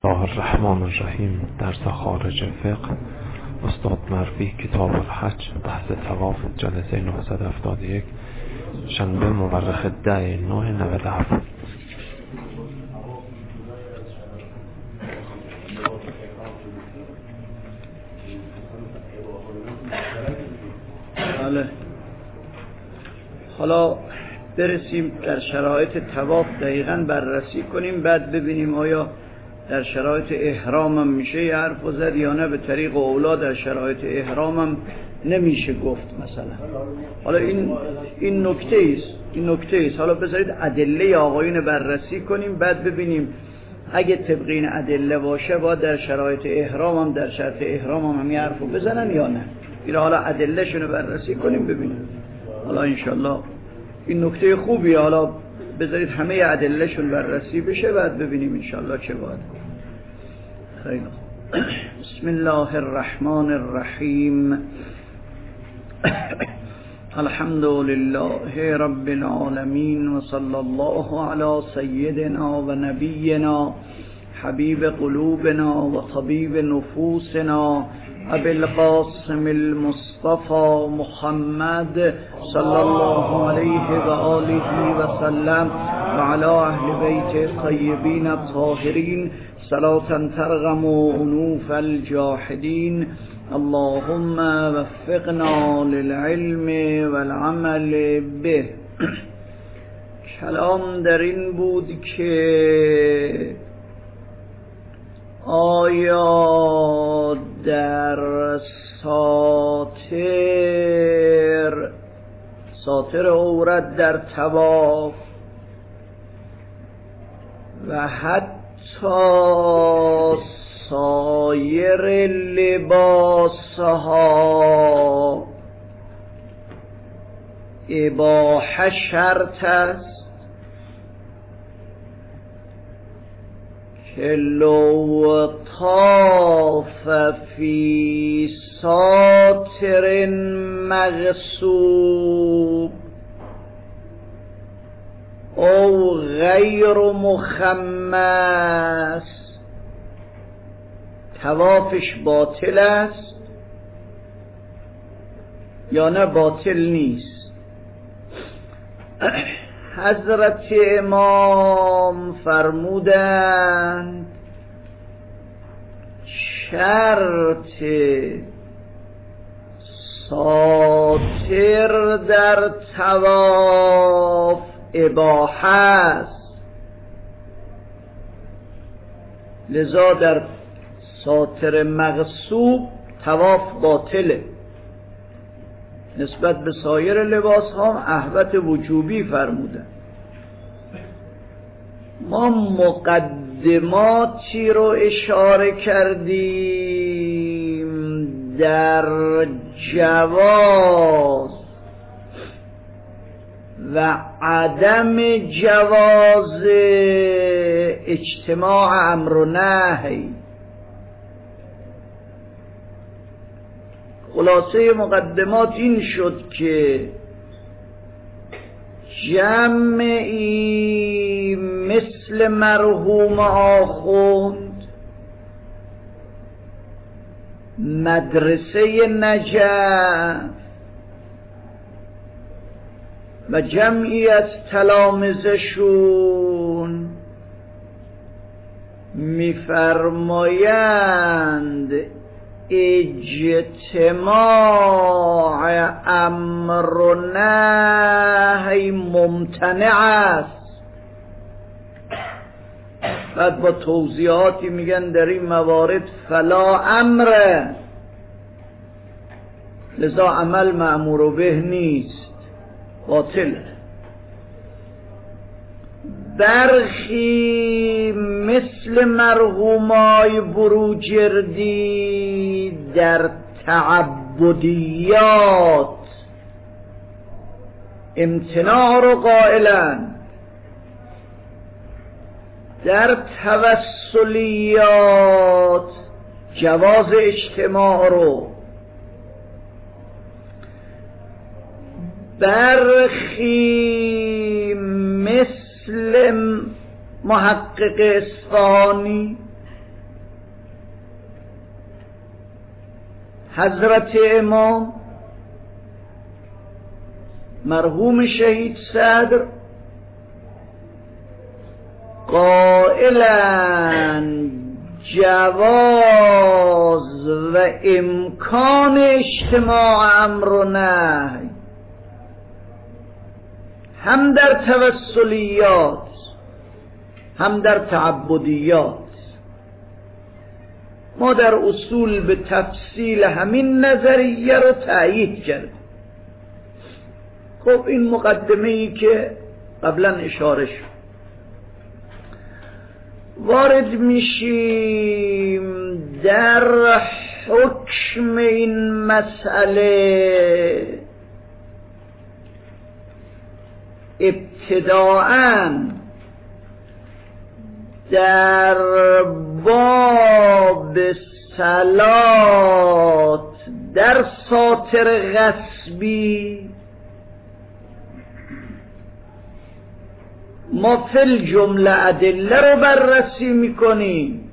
الله الرحمن الرحیم. درس خارج فقه، استاد مروی، کتاب الحج، بحث طواف، جلسه 971، شنبه مورخ 10/9/97. حالا برسیم در شرایط طواف دقیقاً بررسی کنیم، بعد ببینیم آیا در شرایط احرامم میشه یه حرف زد یا نه. به طریق اولا در شرایط احرامم نمیشه گفت مثلا. حالا این نکته است. حالا بذارید ادله آقایون بررسی کنیم، بعد ببینیم اگه طبق این ادله باشه باید در شرایط احرامم در شرط احرامم هم یه حرفو بزنن یا نه. این حالا ادله شونو بررسی کنیم ببینیم. حالا انشالله این نکته خوبیه. حالا بذارید همه ادله شون بررسی بشه، بعد ببینیم انشالله چه باید کنیم. خیلی خوب. بسم الله الرحمن الرحیم. الحمد لله رب العالمین و صلی الله علی سیدنا و نبینا حبیب قلوبنا و طبیب نفوسنا ابی القاسم المصطفى محمد صلی الله علیه و آله و سلم و علی اهل بیت الطیبین الطاهرین صلاة ترغم انوف الجاحدین. اللهم وفقنا للعلم والعمل به. کلام در این بود که آیا در ساتر عورت در طواف و حتی سایر لباسها اباحه شرط است که لو طاف فی ساتر مغصوب او غیر مخمس طوافش باطل است یا نه باطل نیست. حضرت امام فرمودند شرط ساتر در طواف اباحه است، لذا در ساتر مغصوب طواف باطله. نسبت به سایر لباس ها احوط وجوبی فرمودن. ما مقدماتی رو اشاره کردیم در جواز و عدم جواز اجتماع امر و نهی. خلاصه مقدمات این شد که جمعی مثل مرحوم آخوند، مدرسه نجف و جمعی از تلامذه‌شون می‌فرمایند اجتماع امر و نهی ممتنع است. بعد با توضیحاتی میگن در این موارد فلا امر، لذا عمل مأمور به نیست، باطل. برخی مثل مرحومای بروجردی در تعبدیات امتناع رو قائلن، در توسلیات جواز اجتماع رو. برخی مثل محقق اصفهانی حضرت امام مرحوم شهید صدر قائلاً جواز و امکان اجتماع امر و نهی هم در توسلیات هم در تعبدیات. ما در اصول به تفصیل همین نظریه رو تأیید کردیم. خب این مقدمه ای که قبلا اشاره شد. وارد میشیم در حکم این مسئله. ابتداءً در باب صلات در ساتر غصبی ما فی الجمله ادله رو بررسی میکنیم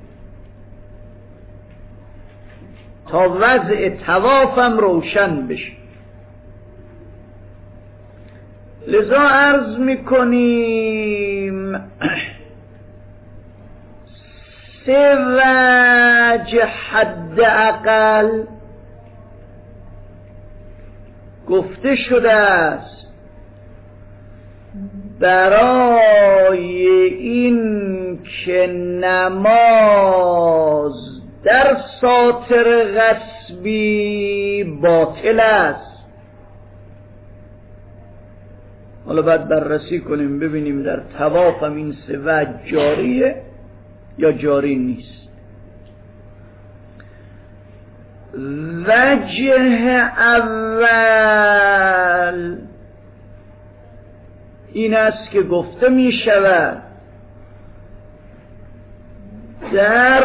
تا وضع طوافم روشن بشه. لذا عرض میکنیم سه وجه حد اقل گفته شده است برای این که نماز در ساتر غصبی باطل است. حالا باید بررسی کنیم ببینیم در طواف هم این سه وجه جاریه یا جاری نیست. وجه اول این است که گفته می شود در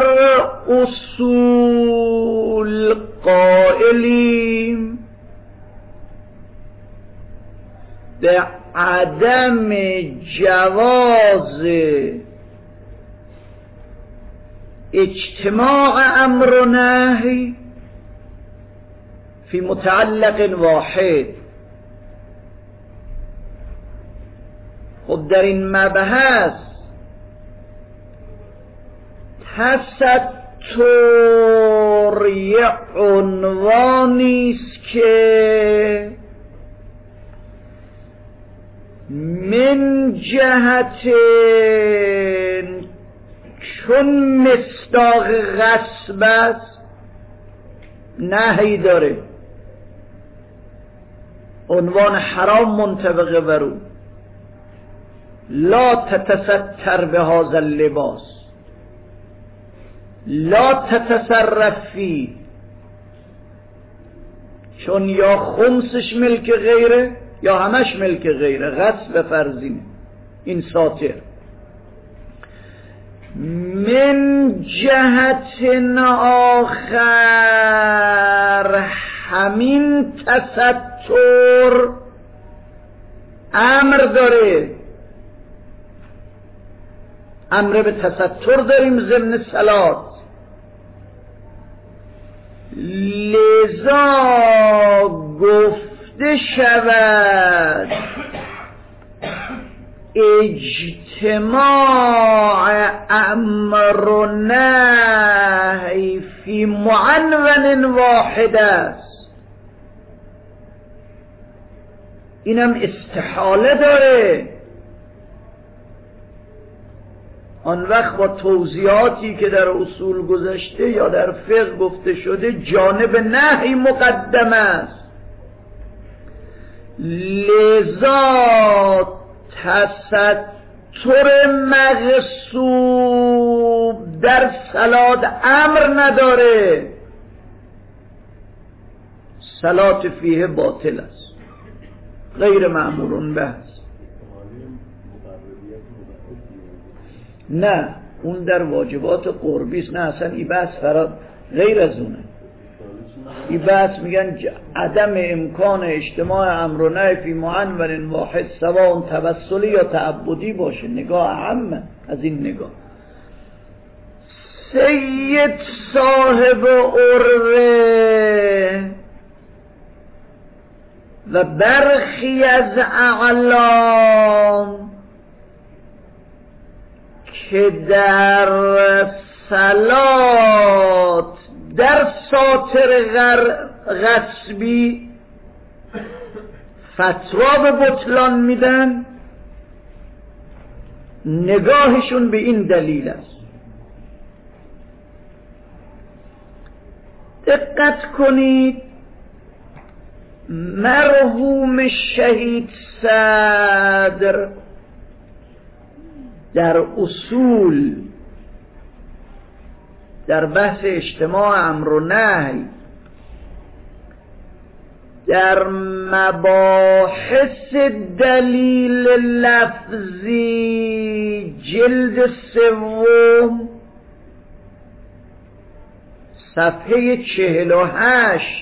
اصول قائلیم به عدم جواز اجتماع امر و نهی فی متعلق واحد. خب در این مبحث تستر یه عنوانی است که من جهت چون مصداق غصب است نهی داره، عنوان حرام منطبق بر او، لا تتستر به هذا اللباس، لا تتصرف فی، چون یا خمسش ملک غیره یا همش ملک غیره، غصب فرضینه این ساتر. من جهت آخر همین تستر امر داره، امر به تستر داریم ضمن صلات. لذا گفته شود اجتماع امر و نهی فی معنون واحد است. اینم استحاله داره. آن وقت با توضیحاتی که در اصول گذشته یا در فقه گفته شده جانب نهی مقدم است. لذا تستر مغصوب در صلات امر نداره، صلات فیه باطل است، غیر معمول به است. نه اون در واجبات قربی است، نه اصلا این بحث غیر از اونه. این بحث میگن عدم امکان اجتماع امر و نهی فی معنون واحد سواء توسلی یا تعبدی باشه، نگاه اهم از این نگاه. سید صاحب عروه و برخی از اعلام که در صلات در ساتر غصبی فتوا به بطلان میدن، نگاهشون به این دلیل است. دقت کنید، مرحوم شهید صدر در اصول در بحث اجتماع امر و نهی در مباحث دلیل لفظی جلد 3 صفحه 48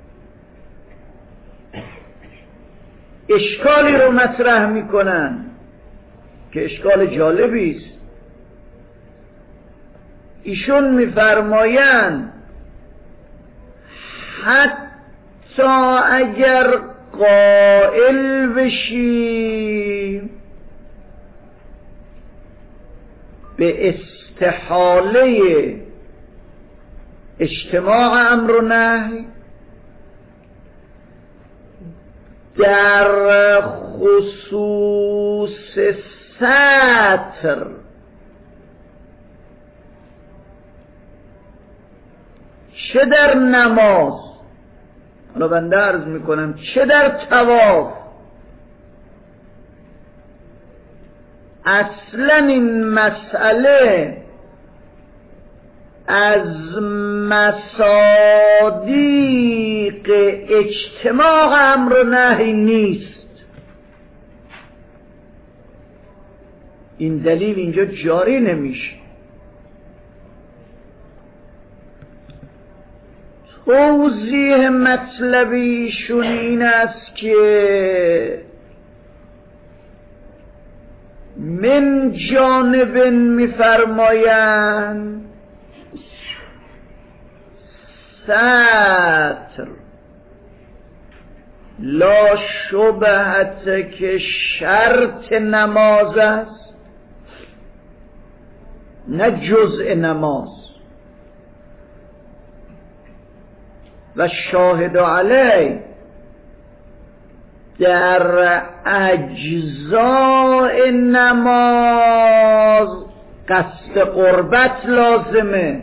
اشکالی رو مطرح میکنن که اشکال جالبی است. ایشون میفرمایند حتی اگر قائل بشی به استحاله اجتماع امر و نهی در خصوص ستر، چه در نماز، حالا بنده عرض میکنم چه در طواف، اصلا این مسئله از مصادیق اجتماع امر و نهی نیست. این دلیل اینجا جاری نمیشه. توضیح مطلب ایشون این است که من جانب میفرمایند ستر لا شبهت که شرط نماز است، نه جزء نماز، و شاهد علی در اجزاء نماز قصد قربت لازمه.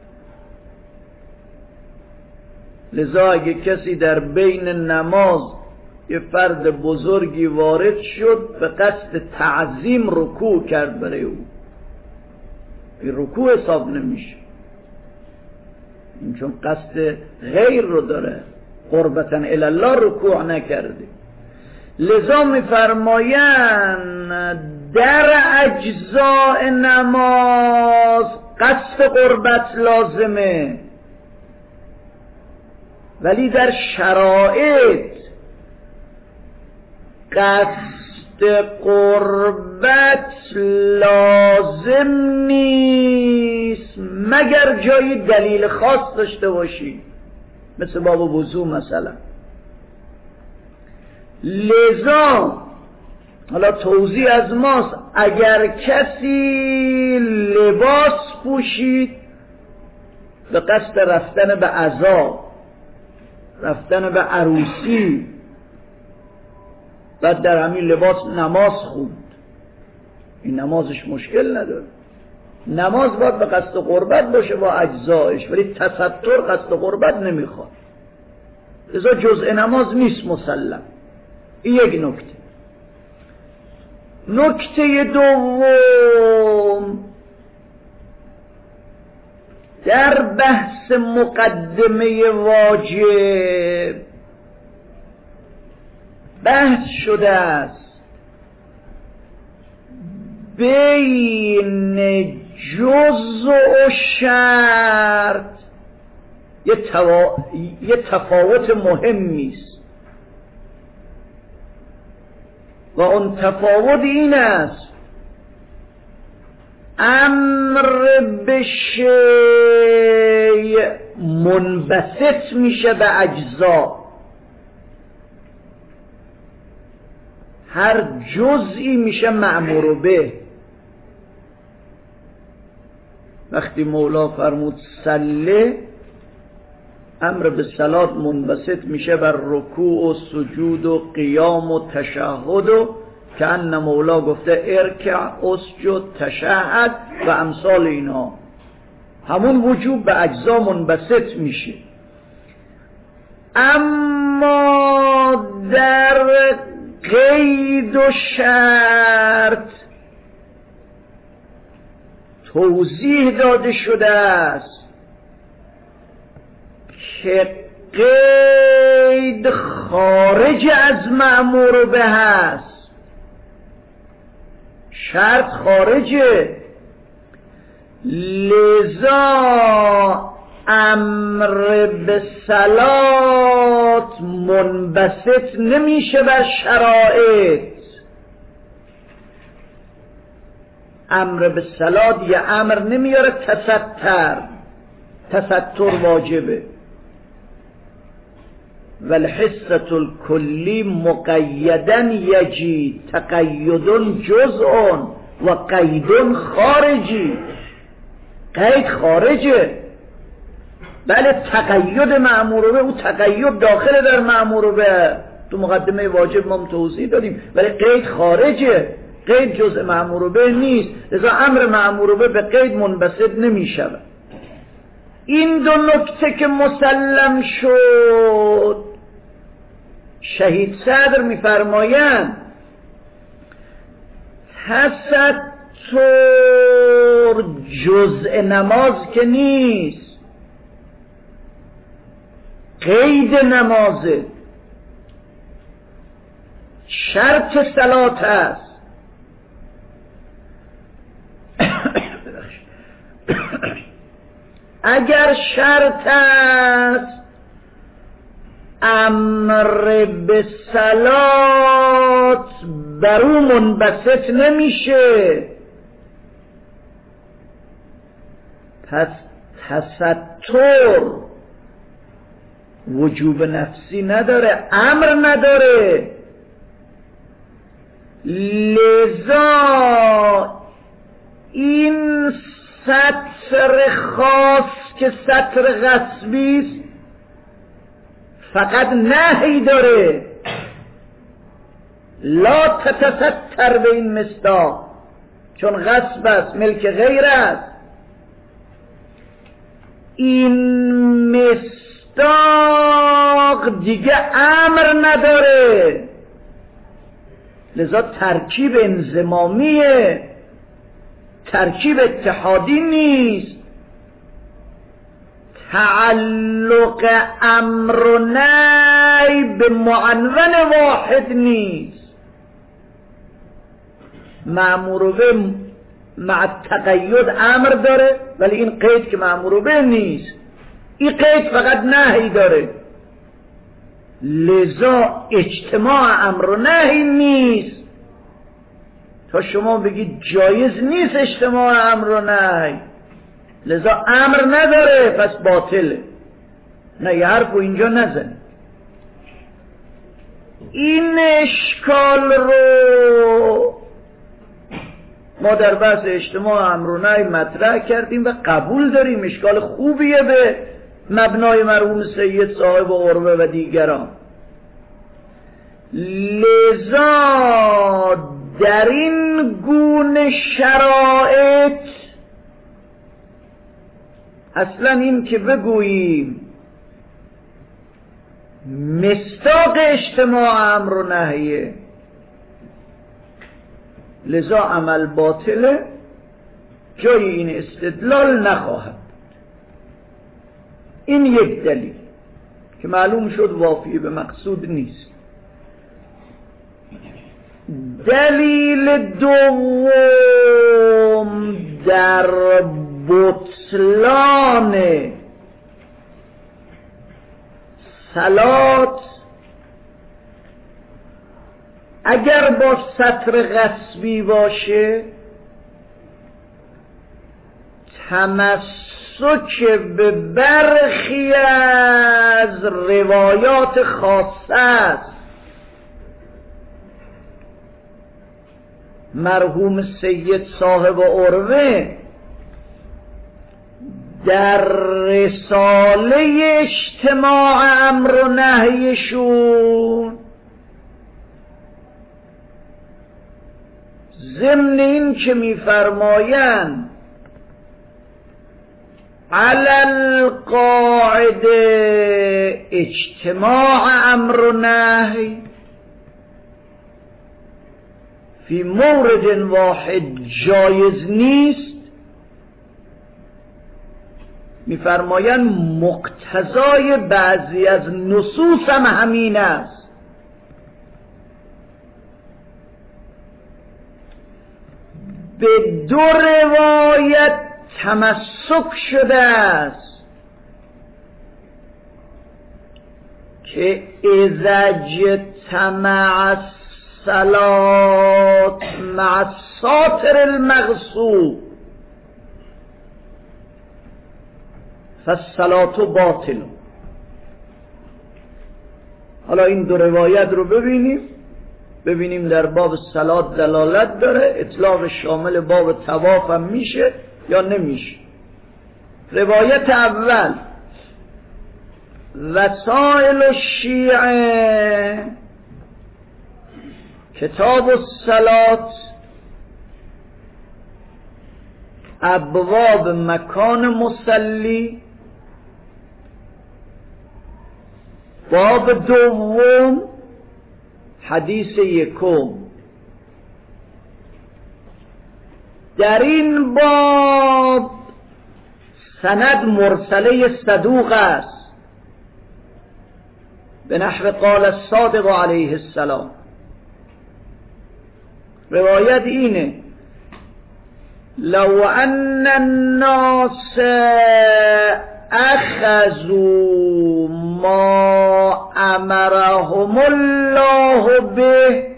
لذا اگه کسی در بین نماز یه فرد بزرگی وارد شد به قصد تعظیم رکوع کرد برای او، این رکوع حساب نمیشه، این چون قصد غیر رو داره، قربتاً الله رکوع نکرده. لذا میفرمایند در اجزاء نماز قصد قربت لازمه، ولی در شرایط قصد قربت لازم نیست مگر جایی دلیل خاص داشته باشی، مثل باب وضو مثلا. لذا حالا توضیح از ماست، اگر کسی لباس پوشید به قصد رفتن به عزا، رفتن به عروسی، بعد در همین لباس نماز خوند، این نمازش مشکل نداره. نماز باید به قصد قربت باشه با اجزایش، ولی تستر قصد قربت نمیخواد، لذا جزء نماز نیست مسلم. این یک نکته. نکته دوم، در بحث مقدمه واجب بحث شده است بین جزء و شرط یه تفاوت مهمی است و اون تفاوت این است امر به شیء منبسط میشه به اجزا، هر جزئی میشه مأمور به. وقتی مولا فرمود صله، امر به صلات منبسط میشه بر رکوع و سجود و قیام و تشهد و که ان مولا گفته ارکع اسجد تشهد و امثال اینا، همون وجوب به اجزا منبسط میشه. اما در قید و شرط توضیح داده شده است که قید خارج از مأمور به هست، شرط خارجه، لذا امر به صلات منبسط نمیشه بر شرایط. امر به صلات یه امر نمیاره تستر واجبه. والحصة الکلی مقیدا یجی تقید جزء و قید خارجی. قید خارجه، بله تقید مأمور به، او تقید داخل در مأمور به، تو مقدمه واجب ما توضیح دادیم، ولی قید خارجه، قید جزء مأمور به نیست، لذا امر مأمور به قید منبسط نمیشه. این دو نکته که مسلم شد، شهید صدر میفرمایند تستر جزء نماز که نیست، قید نمازه، شرط صلات است. اگر شرط است امر به صلات بر او منبسط نمیشه، پس تستر وجوب نفسی نداره، امر نداره. لذا این ستر خاص که ستر غصبی است فقط نهی داره، لا تتستر به این مصداق، چون غصب است، ملک غیر است. این مصداق دیگه امر نداره، لذا ترکیب انضمامیه، ترکیب اتحادی نیست. تعلق امر و نهی به معنون واحد نیست. مأمور به مع تقید امر داره، ولی این قید که مأمور به نیست، این قید فقط نهی داره، لذا اجتماع امر و نهی نیست. تا شما بگید جایز نیست اجتماع امر و نهی، لذا امر نداره پس باطله، نه یه حرف رو اینجا نزن. این اشکال رو ما در بحث اجتماع امر و نهی مطرح کردیم و قبول داریم، اشکال خوبیه به مبنای مرحوم سید صاحب و عروه و دیگران. لذا در این گونه شرایط اصلا این که بگوییم مصداق اجتماع امر و نهیه، لذا عمل باطله، جای این استدلال نخواهد. این یک دلیل که معلوم شد وافی به مقصود نیست. دلیل دوم در بطلان صلات، اگر با ستر غصبی باشه تمسک به برخی از روایات خاصه است. مرحوم سید صاحب عروه در رساله اجتماع امر و نهیشون ضمن این که می‌فرمایند علی القاعده اجتماع امر و نهی فی مورد واحد جایز نیست، می‌فرمایند مقتضای بعضی از نصوص هم همین است. به دو روایت تمسک شده است که اذا اجتمع الصلاة مع الساتر المغصوب فالصلاة باطل. حالا این دو روایت رو ببینیم در باب صلات دلالت داره، اطلاق شامل باب طواف هم میشه یا نمیشه. روایت اول وسائل الشیعه کتاب الصلات ابواب مکان مصلی باب دوم حدیث یکم. در این باب سند مرسله صدوق است به نحو قال الصادق علیه السلام. روایت اینه لو ان الناس اخذوا ما امرهم الله به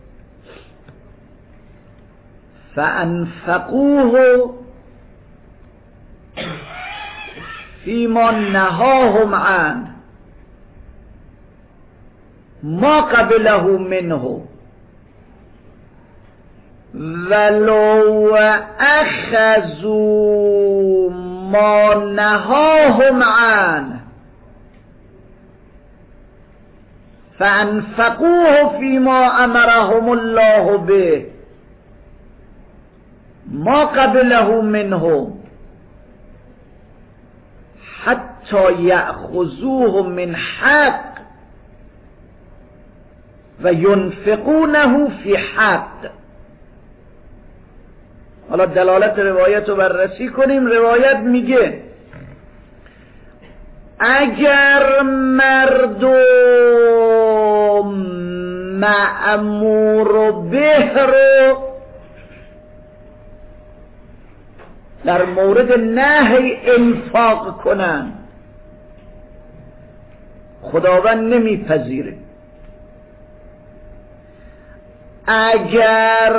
فانفقوه فيما نهاهم عنه ما قبله منه ولو اخذوا ما نهاهم عنه فانفقوه فيما امرهم الله به ما قبله منه حتى يأخذوه من حق و ينفقونه في حق. حالا دلالت روایت رو بررسی کنیم. روایت میگه اگر مردم مأمور به رو در مورد نهی انفاق کنن خداوند نمیپذیره. اگر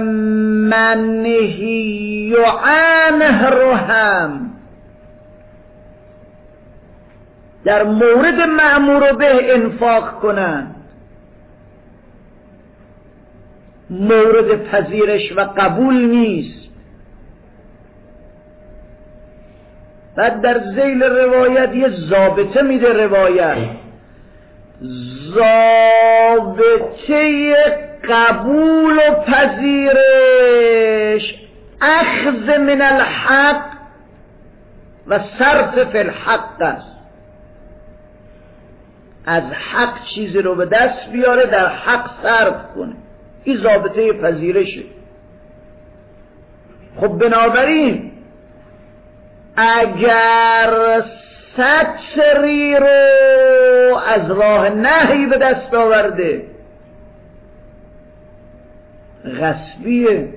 منهی عنه رو هم در مورد مأمور به انفاق کنن مورد پذیرش و قبول نیست. بعد در ذیل روایت یه ضابطه میده روایت، ضابطه قبول و پذیرش اخذ من الحق و صرف فی الحق است. از حق چیزی رو به دست بیاره در حق صرف کنه، این ضابطه پذیرشه. خب بنابراین اگر ستری رو از راه نهی به دست آورده غصبیه،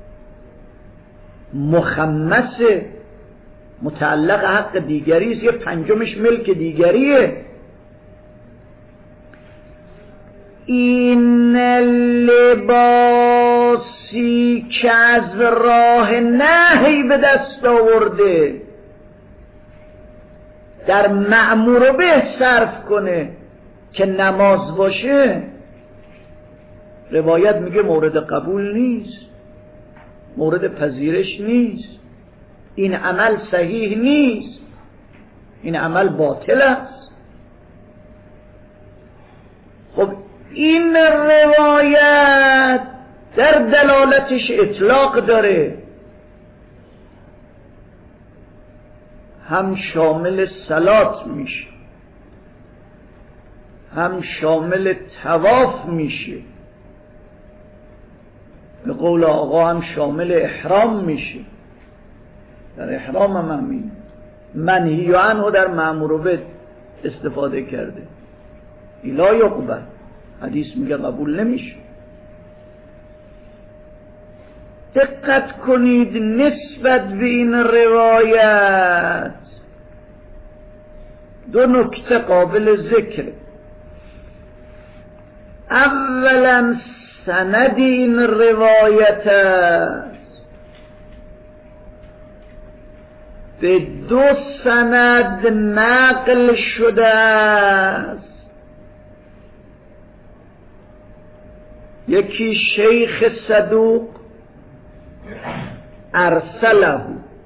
مخمسه، متعلق حق دیگریست، یه پنجمش ملک دیگریه. این لباس کسی که از راه نهی به دست آورده در مأمور به صرف کنه که نماز باشه، روایت میگه مورد قبول نیست، مورد پذیرش نیست، این عمل صحیح نیست، این عمل باطل است. خب این روایت در دلالتش اطلاق داره، هم شامل صلات میشه، هم شامل طواف میشه، به قول آقا هم شامل احرام میشه. در احرام هم همین منهی عنه در مأمور به استفاده کرده، لا یقبل، حدیث میگه قبول نمیشه. دقت کنید نسبت به این روایت دو نکته قابل ذکر. اولا سند این روایت است، به دو سند نقل شده است. یکی شیخ صدوق ارسله،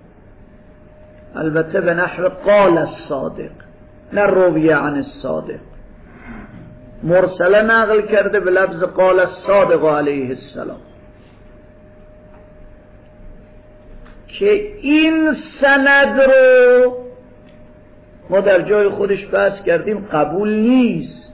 البته به نحو قال الصادق، نه روی عن الصادق، مرسله نقل کرده به لفظ قال الصادق علیه السلام، که این سند رو ما در جای خودش بحث کردیم قبول نیست،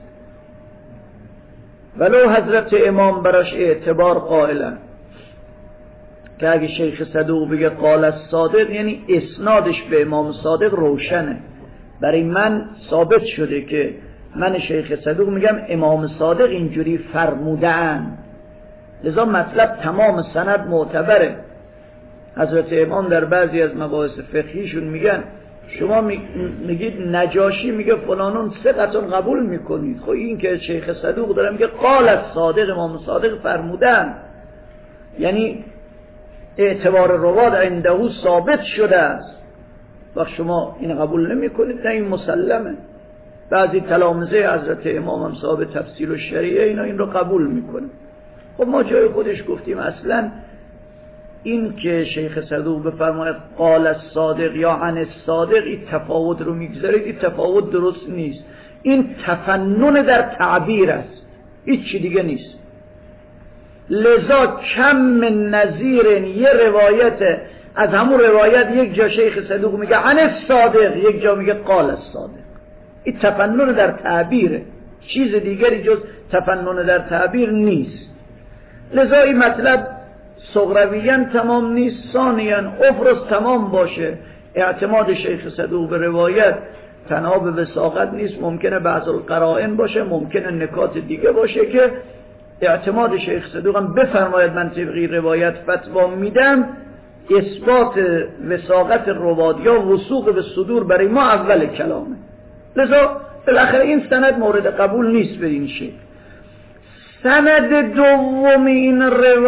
ولو حضرت امام براش اعتبار قائلن که اگه شیخ صدوق بگه قال الصادق یعنی اسنادش به امام صادق روشنه. برای من ثابت شده که من شیخ صدوق میگم امام صادق اینجوری فرمودن، لذا مطلب تمام سند معتبره. حضرت امام در بعضی از مباحث فقهیشون میگن شما میگید نجاشی میگه فلانون ثقتون قبول میکنید، خب این که شیخ صدوق داره میگه قال الصادق امام صادق فرمودن، یعنی اعتبار رواد عنده ثابت شده است، وقت شما این قبول نمی کنید، نه این مسلمه. بعضی تلامذه حضرت امام هم صاحب تفسیر و شریعه اینا این رو قبول میکنه. خب ما جای خودش گفتیم اصلا این که شیخ صدوق بفرماید قال الصادق یا عن الصادق، این تفاوت رو میگذارید، این تفاوت درست نیست، این تفنن در تعبیر است، هیچ چی دیگه نیست. لذا کم من نظیر یه روایت از همون روایت یک جا شیخ صدوق میگه عن الصادق، یک جا میگه قال الصادق، این تفنن در تعبیره، چیز دیگری جز تفنن در تعبیر نیست. لذا این مطلب صغرویاً تمام نیست، ثانیاً افرز تمام باشه. اعتماد شیخ صدوق به روایت تنها به وثاقت نیست، ممکنه بعض القرائن باشه، ممکنه نکات دیگه باشه که اعتماد شیخ صدوق هم بفرماید من طبقی روایت فتوا میدم، اثبات وثاقت رواد یا وثوق به صدور برای ما اول کلامه. لذا بالاخره این سند مورد قبول نیست به این شکل. سند دوم این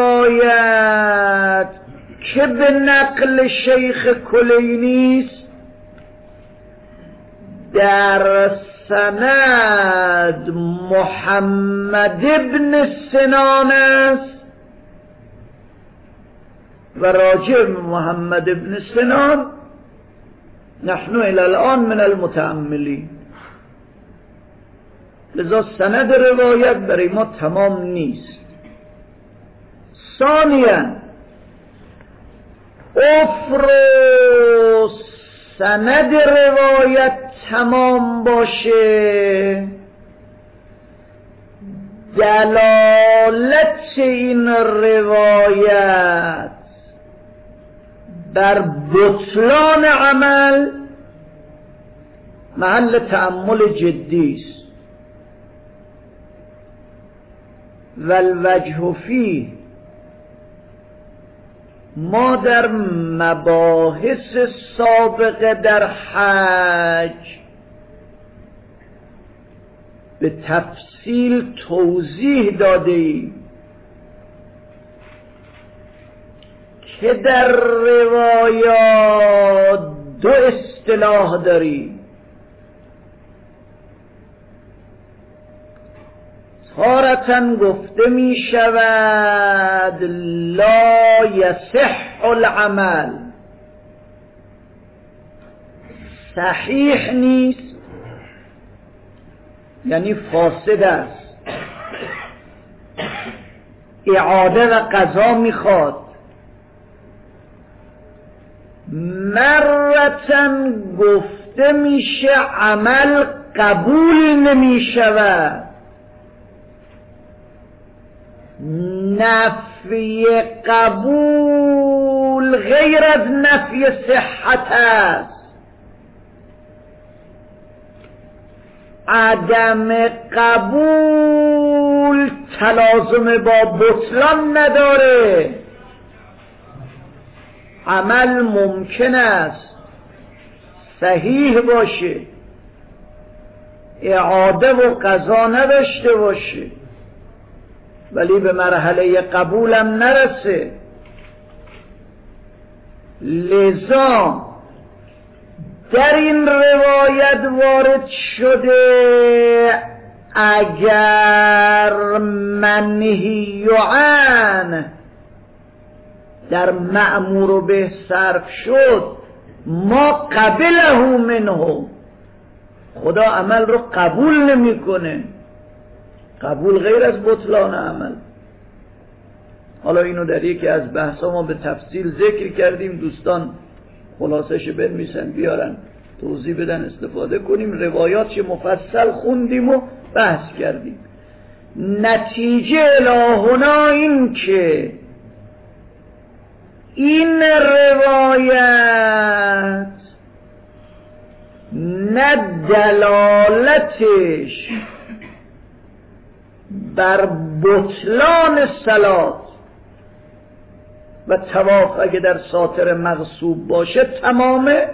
روایت که به نقل شیخ کلینی است، در سند محمد ابن سنان است و راجع محمد ابن سنان نحن الى الان من المتأملین، لذا سند روایت برای ما تمام نیست. ثانیاً افرو سند روایت تمام باشه، دلالت این روایت بر بطلان عمل محل تأمل جدی است. والوجه فیه، ما در مباحث سابقه در حج به تفصیل توضیح داده ایم که در روایات دو اصطلاح داری. تارةً گفته می شود لا یصح العمل، صحیح نیست یعنی فاسد است، اعاده و قضا میخواد. مرتاً گفته میشه عمل قبول نمیشود، نفی قبول غیر از نفی صحت است، عدم قبول تلازم با بطلان نداره. عمل ممکن است صحیح باشه، اعاده و قضا نداشته باشه، ولی به مرحله قبولم نرسه. لذا در این روایت وارد شده اگر منهی عنه در مأمور به صرف شد ما قبله منه، خدا عمل رو قبول نمیکنه. قبول غیر از بطلان عمل. حالا اینو در یکی از بحثا ما به تفصیل ذکر کردیم، دوستان خلاصش بنویسن بیارن توضیح بدن استفاده کنیم. روایاتش مفصل خوندیم و بحث کردیم. نتیجه الهنا این که این روایت نه دلالتش بر بطلان صلات و طواف اگه در ساتر مغصوب باشه تمامه،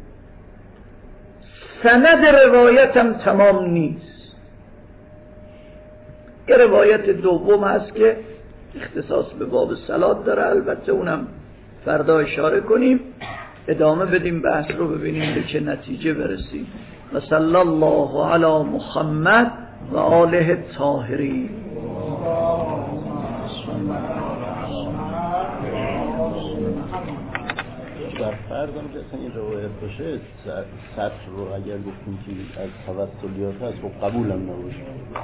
سند روایتم تمام نیست. یه روایت دوم هست که اختصاص به باب صلات داره، البته اونم فردا اشاره کنیم، ادامه بدیم بحث رو، ببینیم به چه نتیجه برسیم. و صلی الله علی محمد و آله الطاهرین. در فرض هم که اصلا این روایت باشه سطر رو اگر گفتیم که از توسلیات هست خب قبول هم نباشه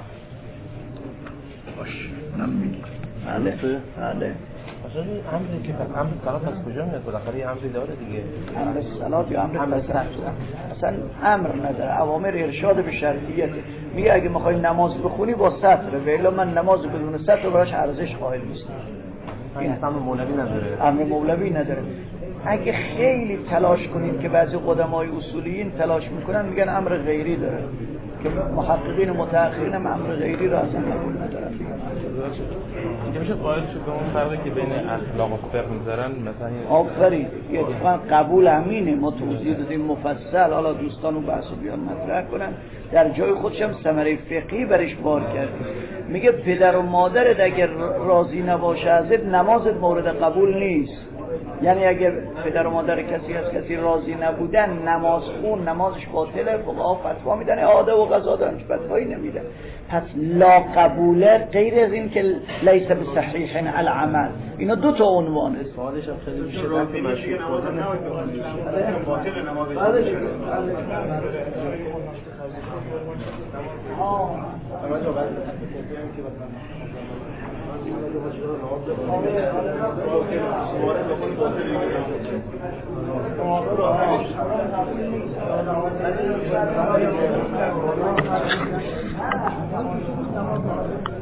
باشه اونم میگیم. بله بله. مثلا امری که امر صلات از کجا میاد؟ بالاخره یه امری داره دیگه. امر صلات یا امر فسح اصلا امر نداره، اوامر ارشاد به شرعیت. میگه اگه میخوای نماز بخونی با سطر، ولی من نماز بدون سطر براش ارزش قائل نیستم. این امر مولوی نداره. امر مولوی نداره. اگه خیلی تلاش کنیم که بعضی قدمای اصولیین تلاش میکنن میگن امر غیری داره، که محققین و متأخرین هم امر غیری را اصلا قبول ندارن. اینجا میشه قائل شد به اون فرقی که بین اخلاق و فقه میذارن مثلا. آفرین، اتفاقا قبول همینه. ما توضیح دادیم مفصل، حالا دوستان اون بحثو بیان مطرح کنن. در جای خودش هم ثمره فقهی برش بار کردیم. میگه پدر و مادرت اگر راضی نباشه ازت، نمازت مورد قبول نیست. یعنی اگر پدر و مادر کسی از کسی راضی نبودن، نماز خون نمازش باطله، فقها فتوا میدن اعاده و قضا دارن، هیچ فتوایی نمیدن. پس لا قبوله غیر از این که لیس بصحیح العمل. اینا دو تا عنوانه. سوالش هم خیلی میشه وقتی مشروع کردن باطل نمازش آه